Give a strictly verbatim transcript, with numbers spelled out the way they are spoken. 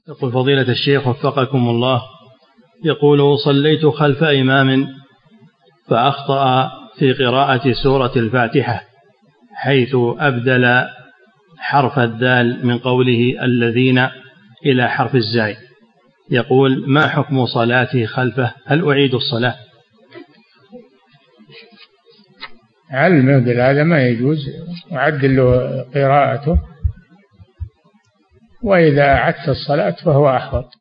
يقول فضيلة الشيخ وفقكم الله، يقول صليت خلف إمام فأخطأ في قراءة سورة الفاتحة حيث أبدل حرف الدال من قوله الذين إلى حرف الزاي، يقول ما حكم صلاتي خلفه؟ هل أعيد الصلاة؟ علم هذا ما يجوز، وعدل له قراءته، وإذا أعدت الصلاة فهو أحوط.